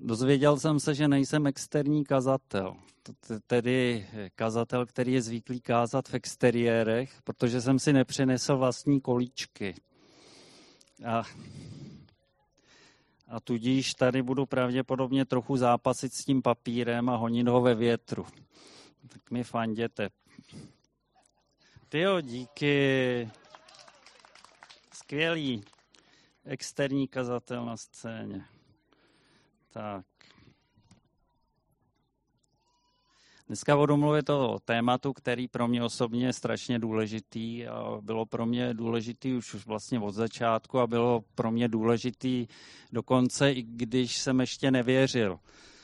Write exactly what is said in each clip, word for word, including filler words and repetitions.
dozvěděl jsem se, že nejsem externí kazatel. Tedy kazatel, který je zvyklý kázat v exteriérech, protože jsem si nepřinesl vlastní kolíčky. A, a tudíž tady budu pravděpodobně trochu zápasit s tím papírem a honit ho ve větru. Tak mi fanděte. Tyjo, díky. Skvělý. Externí kazatel na scéně. Tak. Dneska budu mluvit o tématu, který pro mě osobně je strašně důležitý a bylo pro mě důležitý už vlastně od začátku a bylo pro mě důležitý dokonce, i když jsem ještě nevěřil.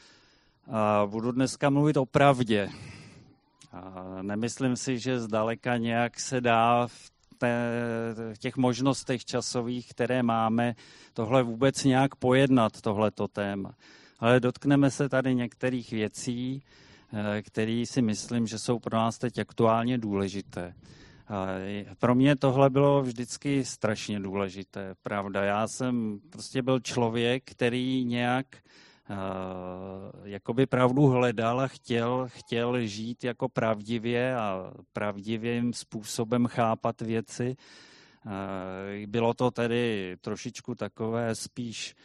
A budu dneska mluvit o pravdě. A nemyslím si, že zdaleka nějak se dá v v těch možnostech časových, které máme, tohle vůbec nějak pojednat, tohleto téma. Ale dotkneme se tady některých věcí, které si myslím, že jsou pro nás teď aktuálně důležité. Pro mě tohle bylo vždycky strašně důležité, pravda. Já jsem prostě byl člověk, který nějak jakoby pravdu hledal a chtěl, chtěl žít jako pravdivě a pravdivým způsobem chápat věci. Bylo to tedy trošičku takové spíš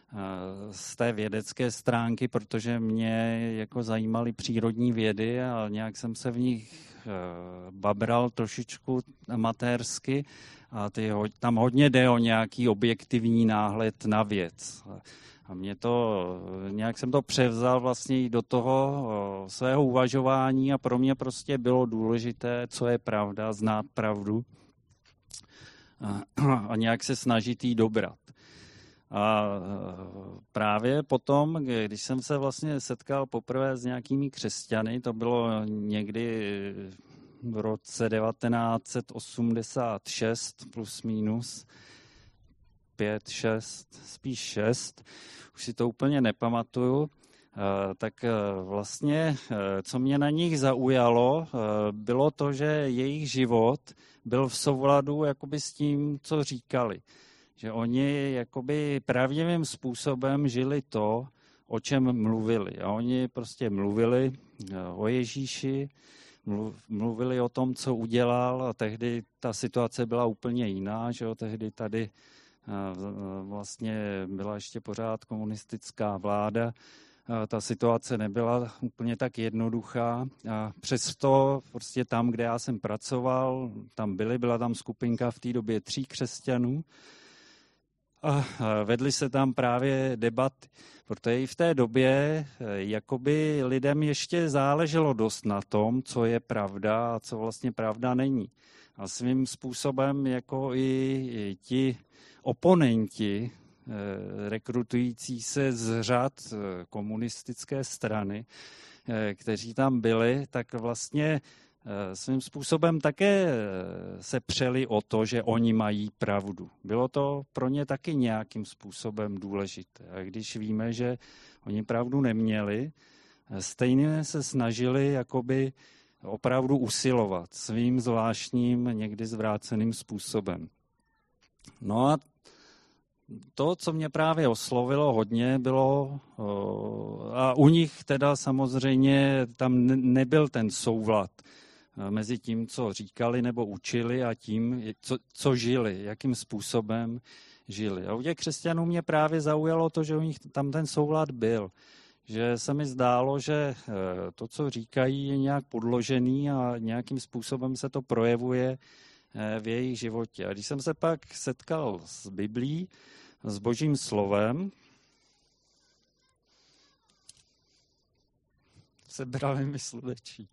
z té vědecké stránky, protože mě jako zajímaly přírodní vědy a nějak jsem se v nich babral trošičku amatérsky a ty, tam hodně jde o nějaký objektivní náhled na věc. A mě to, nějak jsem to převzal vlastně i do toho svého uvažování a pro mě prostě bylo důležité, co je pravda, znát pravdu a, a nějak se snažit jí dobrat. A právě potom, když jsem se vlastně setkal poprvé s nějakými křesťany, to bylo někdy v roce devatenáct set osmdesát šest plus minus, pět, šest, spíš šest, už si to úplně nepamatuju, tak vlastně, co mě na nich zaujalo, bylo to, že jejich život byl v souladu jakoby s tím, co říkali. Že oni jakoby pravdivým způsobem žili to, o čem mluvili. A oni prostě mluvili o Ježíši, mluvili o tom, co udělal a tehdy ta situace byla úplně jiná, že jo, tehdy tady vlastně byla ještě pořád komunistická vláda. Ta situace nebyla úplně tak jednoduchá. A přesto prostě tam, kde já jsem pracoval, tam byly, byla tam skupinka v té době tří křesťanů. A vedly se tam právě debaty, protože i v té době jakoby lidem ještě záleželo dost na tom, co je pravda a co vlastně pravda není. A svým způsobem jako i ti oponenti rekrutující se z řad komunistické strany, kteří tam byli, tak vlastně svým způsobem také se přeli o to, že oni mají pravdu. Bylo to pro ně taky nějakým způsobem důležité. A když víme, že oni pravdu neměli, stejně se snažili jakoby opravdu usilovat svým zvláštním, někdy zvráceným způsobem. No a to, co mě právě oslovilo hodně, bylo, a u nich teda samozřejmě tam nebyl ten soulad mezi tím, co říkali nebo učili a tím, co, co žili, jakým způsobem žili. A u těch křesťanů mě právě zaujalo to, že u nich tam ten soulad byl. Že se mi zdálo, že to, co říkají, je nějak podložený a nějakým způsobem se to projevuje v jejich životě. A když jsem se pak setkal s Biblí, s Božím slovem, sebrali mi slunečník.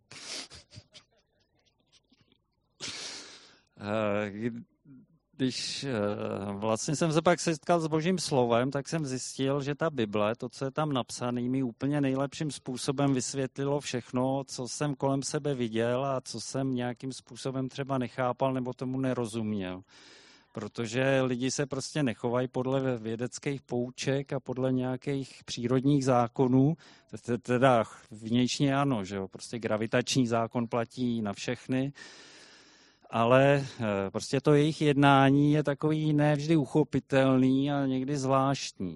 Když vlastně jsem se pak setkal s Božím slovem, tak jsem zjistil, že ta Bible, to, co je tam napsané, mi úplně nejlepším způsobem vysvětlilo všechno, co jsem kolem sebe viděl a co jsem nějakým způsobem třeba nechápal nebo tomu nerozuměl. Protože lidi se prostě nechovají podle vědeckých pouček a podle nějakých přírodních zákonů, teda vnějšně ano, že jo, prostě gravitační zákon platí na všechny, ale prostě to jejich jednání je takový nevždy uchopitelný a někdy zvláštní.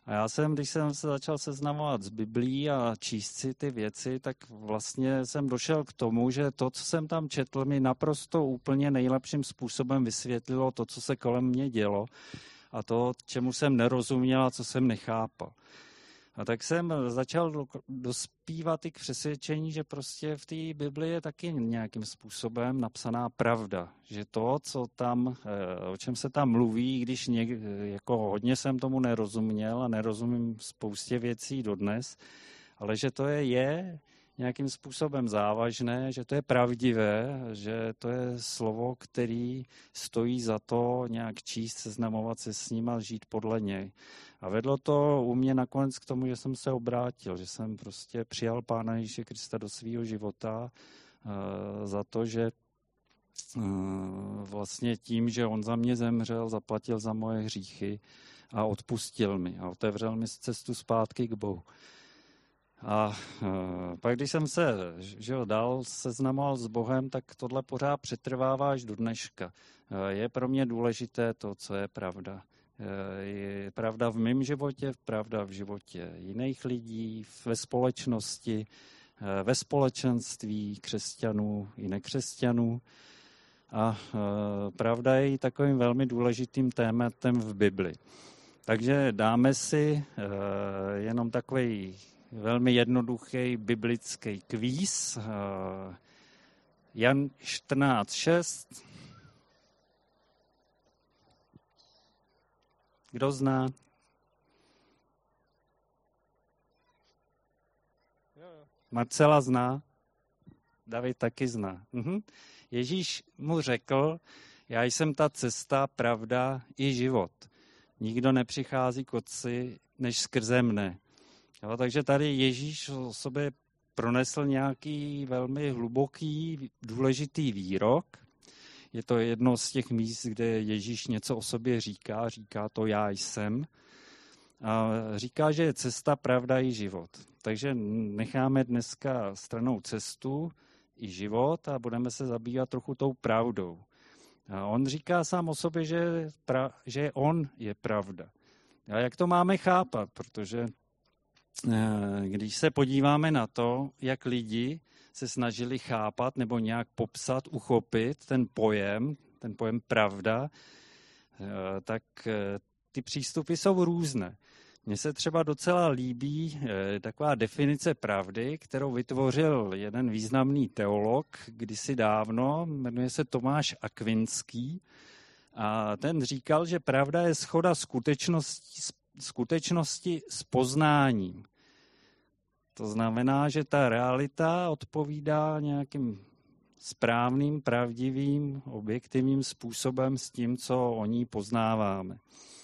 A já jsem, když jsem se začal seznamovat s Biblií a číst si ty věci, tak vlastně jsem došel k tomu, že to, co jsem tam četl, mi naprosto úplně nejlepším způsobem vysvětlilo to, co se kolem mě dělo a to, čemu jsem nerozuměl a co jsem nechápal. A tak jsem začal dospívat i k přesvědčení, že prostě v té Biblii je taky nějakým způsobem napsaná pravda. Že to, co tam, o čem se tam mluví, když něk, jako hodně jsem tomu nerozuměl a nerozumím spoustě věcí dodnes, ale že to je, je nějakým způsobem závažné, že to je pravdivé, že to je slovo, který stojí za to nějak číst, seznamovat se s ním a žít podle něj. A vedlo to u mě nakonec k tomu, že jsem se obrátil, že jsem prostě přijal Pána Ježíše Krista do svého života uh, za to, že uh, vlastně tím, že on za mě zemřel, zaplatil za moje hříchy a odpustil mi a otevřel mi cestu zpátky k Bohu. A uh, pak, když jsem se že jo, dál seznamoval s Bohem, tak tohle pořád přetrvává až do dneška. Uh, je pro mě důležité to, co je pravda. Je pravda v mém životě, pravda v životě jiných lidí, ve společnosti, ve společenství křesťanů i nekřesťanů. A pravda je i takovým velmi důležitým tématem v Bibli. Takže dáme si jenom takový velmi jednoduchý biblický kvíz. Jan čtrnáct šest. Kdo zná? Marcela zná? David taky zná. Mhm. Ježíš mu řekl, já jsem ta cesta, pravda i život. Nikdo nepřichází k Otci, než skrze mne. Jo, takže tady Ježíš o sobě pronesl nějaký velmi hluboký, důležitý výrok. Je to jedno z těch míst, kde Ježíš něco o sobě říká, říká to já jsem. A říká, že je cesta, pravda i život. Takže necháme dneska stranou cestu i život a budeme se zabývat trochu tou pravdou. A on říká sám o sobě, že, pra, že on je pravda. A jak to máme chápat? Protože když se podíváme na to, jak lidi se snažili chápat nebo nějak popsat, uchopit ten pojem, ten pojem pravda, tak ty přístupy jsou různé. Mně se třeba docela líbí taková definice pravdy, kterou vytvořil jeden významný teolog kdysi dávno, jmenuje se Tomáš Akvinský, a ten říkal, že pravda je shoda skutečnosti, skutečnosti s poznáním. To znamená, že ta realita odpovídá nějakým správným, pravdivým, objektivním způsobem s tím, co o ní poznáváme.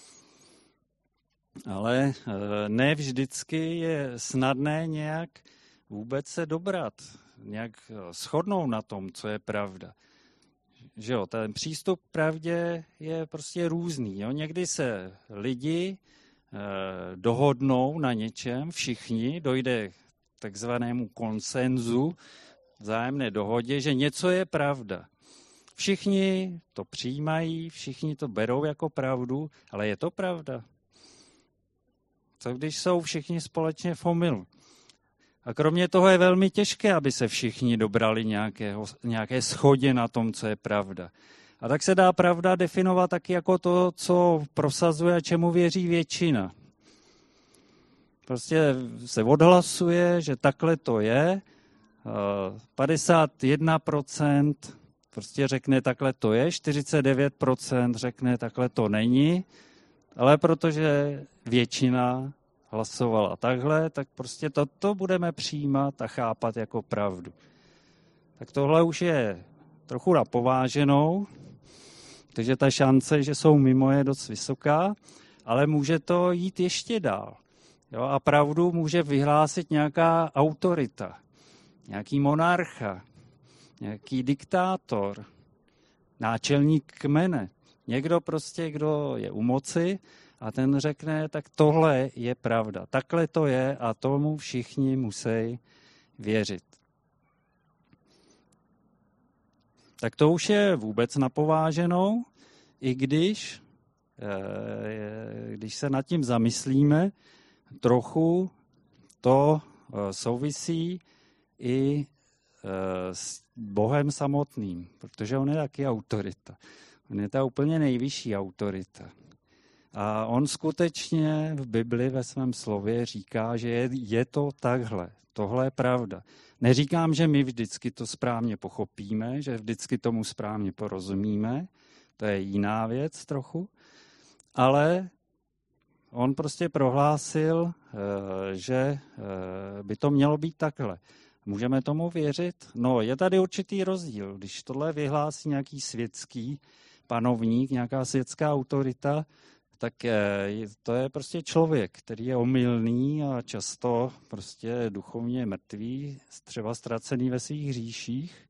Ale ne vždycky je snadné nějak vůbec se dobrat, nějak shodnout na tom, co je pravda. Že jo, ten přístup k pravdě je prostě různý. Jo? Někdy se lidi eh, dohodnou na něčem, všichni, dojde k takzvanému konsenzu, vzájemné dohodě, že něco je pravda. Všichni to přijímají, všichni to berou jako pravdu, ale je to pravda? Co když jsou všichni společně v omylu? A kromě toho je velmi těžké, aby se všichni dobrali nějakého, nějaké shodě na tom, co je pravda. A tak se dá pravda definovat taky jako to, co prosazuje a čemu věří většina. Prostě se odhlasuje, že takhle to je, padesát jedna procent prostě řekne takhle to je, čtyřicet devět procent řekne takhle to není, ale protože většina hlasovala takhle, tak prostě toto budeme přijímat a chápat jako pravdu. Tak tohle už je trochu napováženou, takže ta šance, že jsou mimo, je dost vysoká, ale může to jít ještě dál. Jo, a pravdu může vyhlásit nějaká autorita, nějaký monarcha, nějaký diktátor, náčelník kmene. Někdo prostě, kdo je u moci a ten řekne, tak tohle je pravda. Takhle to je a tomu všichni musí věřit. Tak to už je vůbec napováženou, i když když se nad tím zamyslíme, trochu to souvisí i s Bohem samotným, protože on je taky autorita. On je ta úplně nejvyšší autorita. A on skutečně v Bibli ve svém slově říká, že je, je to takhle. Tohle je pravda. Neříkám, že my vždycky to správně pochopíme, že vždycky tomu správně porozumíme, to je jiná věc trochu, ale on prostě prohlásil, že by to mělo být takhle. Můžeme tomu věřit? No, je tady určitý rozdíl. Když tohle vyhlásí nějaký světský panovník, nějaká světská autorita, tak to je prostě člověk, který je omylný a často prostě duchovně mrtvý, třeba ztracený ve svých hříších.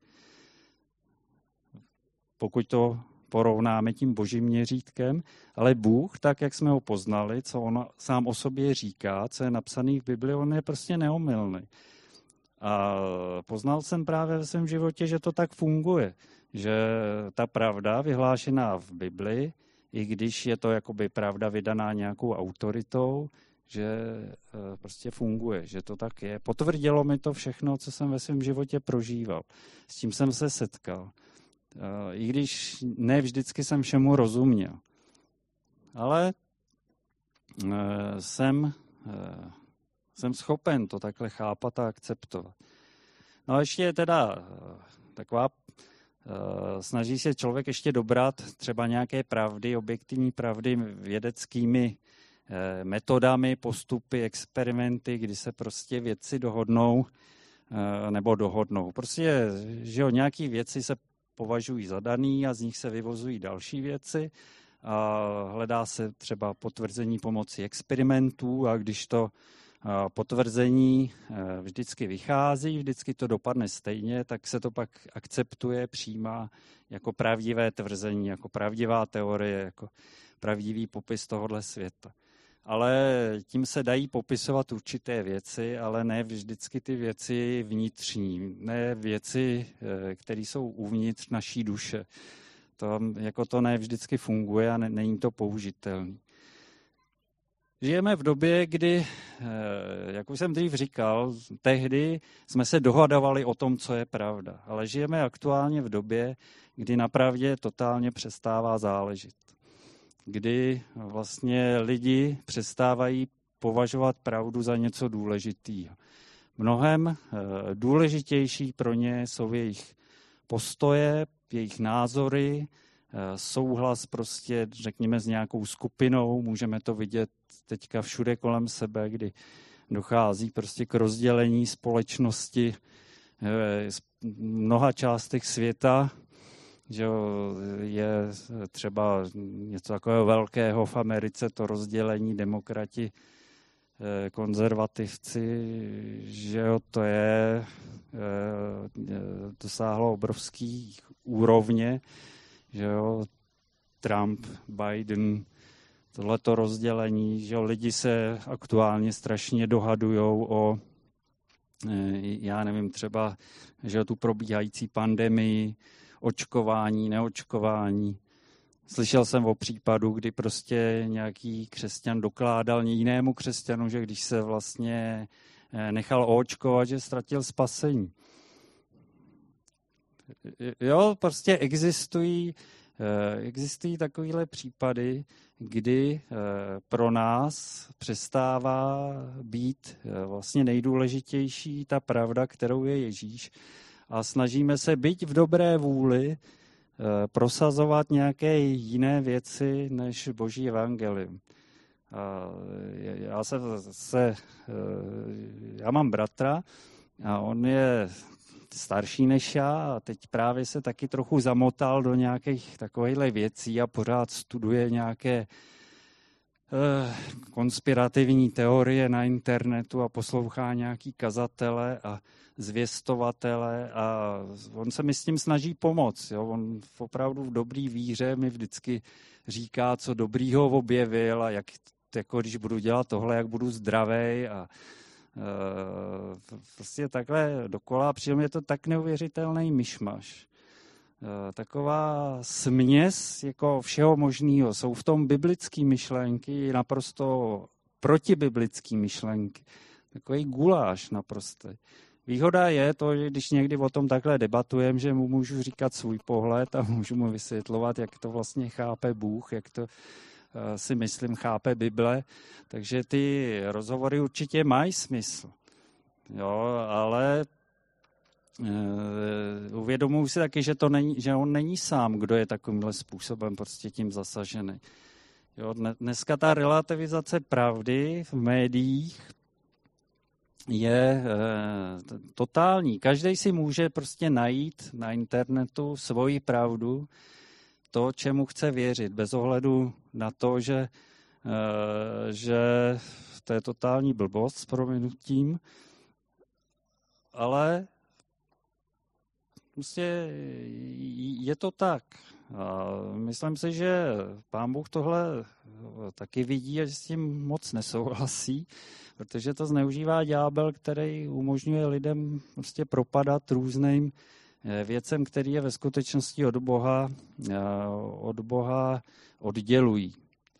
Pokud to porovnáme tím božím měřítkem, ale Bůh, tak jak jsme ho poznali, co on sám o sobě říká, co je napsaný v Bibli, on je prostě neomylný. A poznal jsem právě ve svém životě, že to tak funguje, že ta pravda vyhlášená v Bibli, i když je to jakoby pravda vydaná nějakou autoritou, že prostě funguje, že to tak je. Potvrdilo mi to všechno, co jsem ve svém životě prožíval. S tím jsem se setkal. I když ne vždycky jsem všemu rozuměl. Ale jsem, jsem schopen to takhle chápat a akceptovat. No a ještě je teda taková, snaží se člověk ještě dobrat třeba nějaké pravdy, objektivní pravdy vědeckými metodami, postupy, experimenty, kdy se prostě věci dohodnou nebo dohodnou. Prostě, že jo, nějaký věci se považují za daný a z nich se vyvozují další věci a hledá se třeba potvrzení pomocí experimentů a když to potvrzení vždycky vychází, vždycky to dopadne stejně, tak se to pak akceptuje, přijímá jako pravdivé tvrzení, jako pravdivá teorie, jako pravdivý popis tohohle světa. Ale tím se dají popisovat určité věci, ale ne vždycky ty věci vnitřní, ne věci, které jsou uvnitř naší duše. To, jako to ne vždycky funguje a ne, není to použitelné. Žijeme v době, kdy, jak už jsem dřív říkal, tehdy jsme se dohadovali o tom, co je pravda. Ale žijeme aktuálně v době, kdy na pravdě totálně přestává záležet. Kdy vlastně lidi přestávají považovat pravdu za něco důležitého. Mnohem důležitější pro ně jsou jejich postoje, jejich názory, souhlas prostě, řekněme, s nějakou skupinou. Můžeme to vidět teďka všude kolem sebe, kdy dochází prostě k rozdělení společnosti v mnoha částech světa, že je třeba něco takového velkého v Americe, to rozdělení demokrati, konzervativci, že jo, to je, dosáhlo obrovský úrovně, že jo, Trump, Biden, tohleto rozdělení, že jo, lidi se aktuálně strašně dohadujou o, já nevím, třeba, že jo, tu probíhající pandemii, očkování, neočkování. Slyšel jsem o případu, kdy prostě nějaký křesťan dokládal jinému křesťanu, že když se vlastně nechal oočkovat, že ztratil spasení. Jo, prostě existují, existují takovéhle případy, kdy pro nás přestává být vlastně nejdůležitější ta pravda, kterou je Ježíš. A snažíme se, byť v dobré vůli, prosazovat nějaké jiné věci než Boží evangelium. Já se, se, já mám bratra a on je starší než já a teď právě se taky trochu zamotal do nějakých takovýchhle věcí a pořád studuje nějaké konspirativní teorie na internetu a poslouchá nějaký kazatele a zvěstovatele a on se mi s tím snaží pomoct. Jo? On opravdu v dobrý víře mi vždycky říká, co dobrýho objevil a jak, jako když budu dělat tohle, jak budu zdravej a uh, prostě takhle dokola. Přitom je to tak neuvěřitelný myšmaš. taková směs jako všeho možného. Jsou v tom biblické myšlenky, naprosto protibiblické myšlenky. Takový guláš naprosto. Výhoda je to, že když někdy o tom takhle debatujeme, že mu můžu říkat svůj pohled a můžu mu vysvětlovat, jak to vlastně chápe Bůh, jak to si myslím chápe Bible. Takže ty rozhovory určitě mají smysl. Jo, ale Uh, uvědomuji si taky, že, to není, že on není sám, kdo je takovýmhle způsobem prostě tím zasažený. Jo, dneska ta relativizace pravdy v médiích je uh, totální. Každý si může prostě najít na internetu svoji pravdu, to, čemu chce věřit, bez ohledu na to, že, uh, že to je totální blbost s prominutím, ale prostě je to tak. A myslím si, že Pán Bůh tohle taky vidí a že s tím moc nesouhlasí, protože to zneužívá ďábel, který umožňuje lidem prostě propadat různým věcem, které je ve skutečnosti od Boha, od Boha oddělují.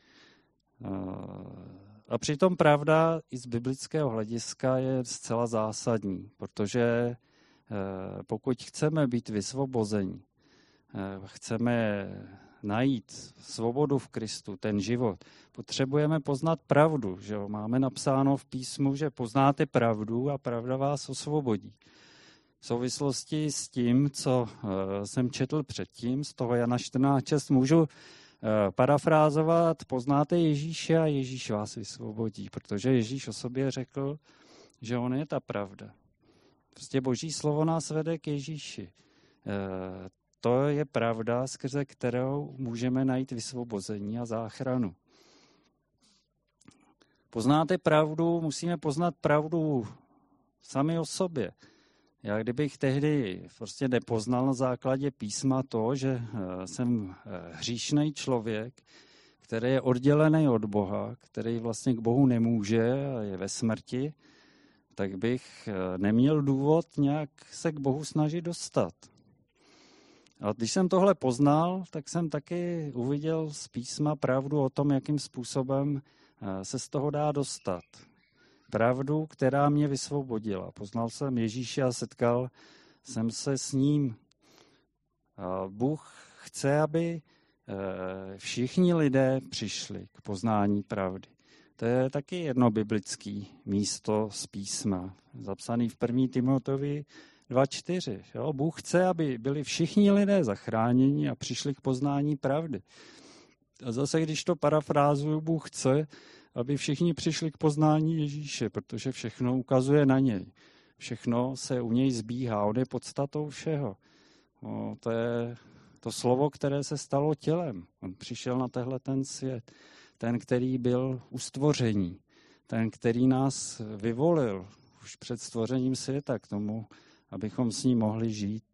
A přitom pravda i z biblického hlediska je zcela zásadní, protože pokud chceme být vysvobozeni, chceme najít svobodu v Kristu, ten život, potřebujeme poznat pravdu. Že jo? Máme napsáno v písmu, že poznáte pravdu a pravda vás osvobodí. V souvislosti s tím, co jsem četl předtím, z toho Jana čtrnáct šest, můžu parafrázovat, poznáte Ježíše a Ježíš vás vysvobodí, protože Ježíš o sobě řekl, že on je ta pravda. Prostě Boží slovo nás vede k Ježíši. E, to je pravda, skrze kterou můžeme najít vysvobození a záchranu. Poznáte pravdu, musíme poznat pravdu sami o sobě. Já kdybych tehdy prostě nepoznal na základě písma to, že jsem hříšný člověk, který je oddělený od Boha, který vlastně k Bohu nemůže a je ve smrti, tak bych neměl důvod nějak se k Bohu snažit dostat. A když jsem tohle poznal, tak jsem taky uviděl z písma pravdu o tom, jakým způsobem se z toho dá dostat. Pravdu, která mě vysvobodila. Poznal jsem Ježíše a setkal jsem se s ním. A Bůh chce, aby všichni lidé přišli k poznání pravdy. To je taky jedno biblické místo z písma, zapsaný v první Timoteovi dva čtyři. Jo? Bůh chce, aby byli všichni lidé zachráněni a přišli k poznání pravdy. A zase, když to parafrázuju, Bůh chce, aby všichni přišli k poznání Ježíše, protože všechno ukazuje na něj. Všechno se u něj zbíhá, on je podstatou všeho. No, to je to slovo, které se stalo tělem. On přišel na tehle ten svět. Ten, který byl u stvoření. Ten, který nás vyvolil už před stvořením světa k tomu, abychom s ním mohli žít.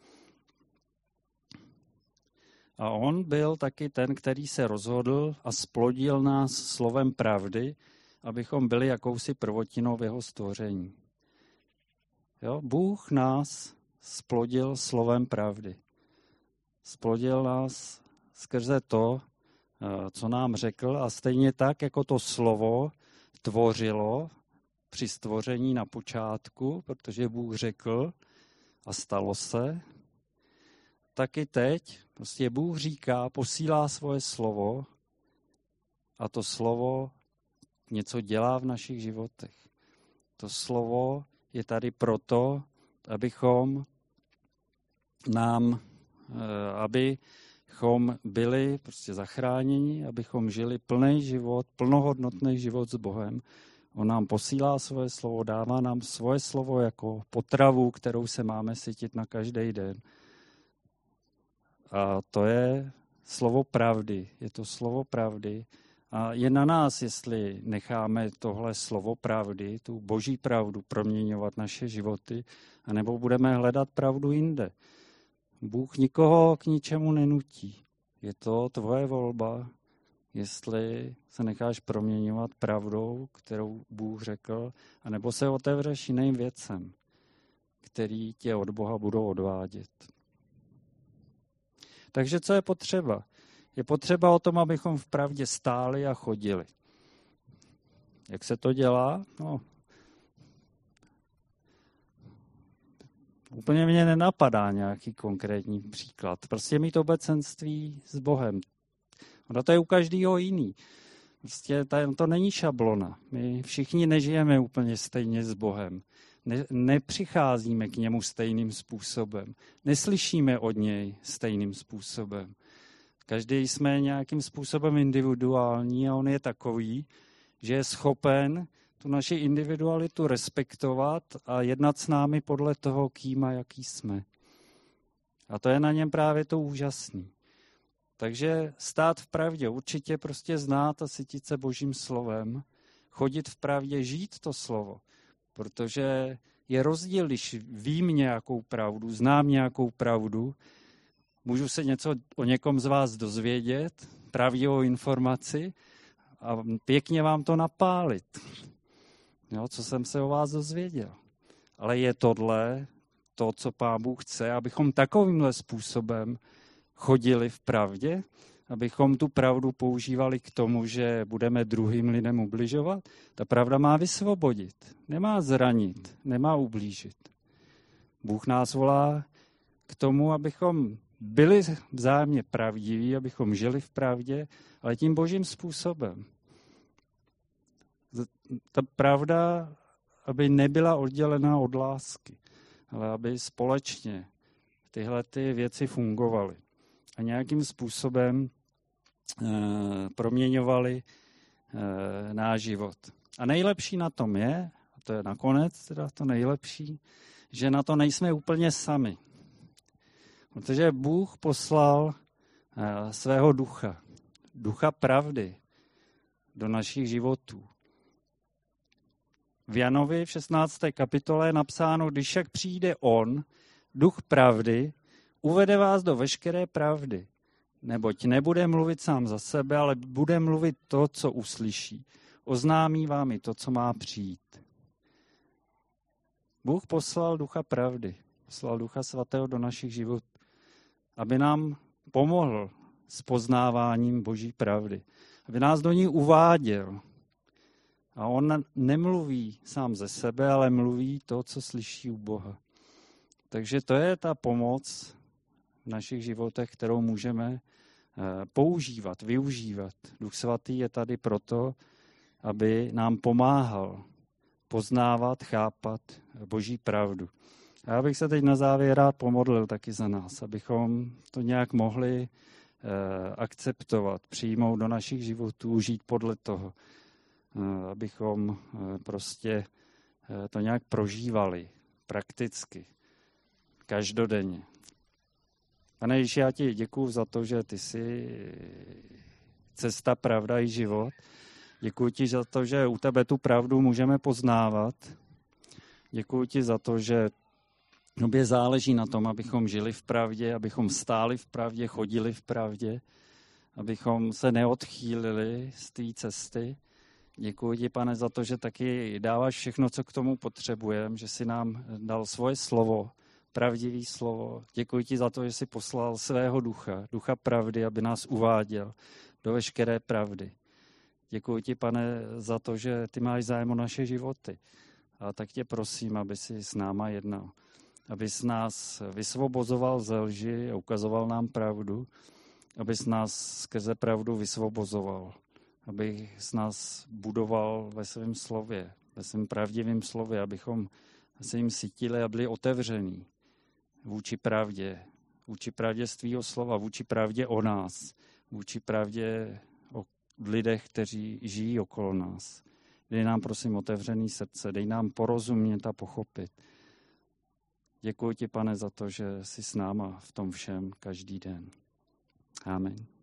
A on byl taky ten, který se rozhodl a splodil nás slovem pravdy, abychom byli jakousi prvotinou v jeho stvoření. Jo? Bůh nás splodil slovem pravdy. Splodil nás skrze to, co nám řekl, a stejně tak, jako to slovo tvořilo při stvoření na počátku, protože Bůh řekl a stalo se, tak i teď prostě Bůh říká, posílá svoje slovo a to slovo něco dělá v našich životech. To slovo je tady proto, abychom nám, abychom byli prostě zachráněni, abychom žili plný život, plnohodnotný život s Bohem. On nám posílá svoje slovo, dává nám svoje slovo jako potravu, kterou se máme sytit na každý den. A to je slovo pravdy. Je to slovo pravdy. A je na nás, jestli necháme tohle slovo pravdy, tu boží pravdu, proměňovat naše životy, anebo budeme hledat pravdu jinde. Bůh nikoho k ničemu nenutí. Je to tvoje volba, jestli se necháš proměňovat pravdou, kterou Bůh řekl, anebo se otevřeš jiným věcem, který tě od Boha budou odvádět. Takže co je potřeba? Je potřeba o tom, abychom v pravdě stáli a chodili. Jak se to dělá? No, úplně mě nenapadá nějaký konkrétní příklad. Prostě mít obecenství s Bohem. Ono to je u každého jiný. Prostě to není šablona. My všichni nežijeme úplně stejně s Bohem. Ne, nepřicházíme k němu stejným způsobem. Neslyšíme od něj stejným způsobem. Každý jsme nějakým způsobem individuální a on je takový, že je schopen tu naši individualitu respektovat a jednat s námi podle toho, kým a jaký jsme. A to je na něm právě to úžasný. Takže stát v pravdě, určitě prostě znát a sytit se Božím slovem, chodit v pravdě, žít to slovo, protože je rozdíl, když vím nějakou pravdu, znám nějakou pravdu, můžu se něco o někom z vás dozvědět, pravdivou informaci a pěkně vám to napálit, jo, co jsem se o vás dozvěděl. Ale je tohle to, co Pán Bůh chce, abychom takovýmhle způsobem chodili v pravdě, abychom tu pravdu používali k tomu, že budeme druhým lidem ubližovat. Ta pravda má vysvobodit, nemá zranit, nemá ublížit. Bůh nás volá k tomu, abychom byli vzájemně pravdiví, abychom žili v pravdě, ale tím Božím způsobem. Ta pravda, aby nebyla oddělená od lásky, ale aby společně tyhle ty věci fungovaly a nějakým způsobem e, proměňovaly e, náš život. A nejlepší na tom je, a to je nakonec teda to nejlepší, že na to nejsme úplně sami. Protože Bůh poslal e, svého ducha, ducha pravdy do našich životů. V Janovi v šestnácté kapitole je napsáno, když však přijde on, duch pravdy, uvede vás do veškeré pravdy, neboť nebude mluvit sám za sebe, ale bude mluvit to, co uslyší. Oznámí vám i to, co má přijít. Bůh poslal ducha pravdy, poslal ducha svatého do našich životů, aby nám pomohl s poznáváním Boží pravdy, aby nás do ní uváděl. A on nemluví sám ze sebe, ale mluví to, co slyší u Boha. Takže to je ta pomoc v našich životech, kterou můžeme používat, využívat. Duch svatý je tady proto, aby nám pomáhal poznávat, chápat Boží pravdu. A já bych se teď na závěr rád pomodlil taky za nás, abychom to nějak mohli akceptovat, přijmout do našich životů, žít podle toho, abychom prostě to nějak prožívali prakticky, každodenně. Pane Ježíši, já ti děkuju za to, že ty jsi cesta, pravda i život. Děkuji ti za to, že u tebe tu pravdu můžeme poznávat. Děkuji ti za to, že obě záleží na tom, abychom žili v pravdě, abychom stáli v pravdě, chodili v pravdě, abychom se neodchýlili z té cesty. Děkuji ti, Pane, za to, že taky dáváš všechno, co k tomu potřebujeme, že jsi nám dal svoje slovo, pravdivý slovo. Děkuji ti za to, že jsi poslal svého ducha, ducha pravdy, aby nás uváděl do veškeré pravdy. Děkuji ti, Pane, za to, že ty máš zájem o naše životy. A tak tě prosím, aby si s náma jednal. Abys nás vysvobozoval ze lži a ukazoval nám pravdu. Abys nás skrze pravdu vysvobozoval. Abys nás budoval ve svém slově, ve svém pravdivém slově, abychom se jim cítili a byli otevření vůči pravdě, vůči pravdě z tvýho slova, vůči pravdě o nás, vůči pravdě o lidech, kteří žijí okolo nás. Dej nám, prosím, otevřený srdce, dej nám porozumět a pochopit. Děkuji ti, Pane, za to, že jsi s náma v tom všem každý den. Amen.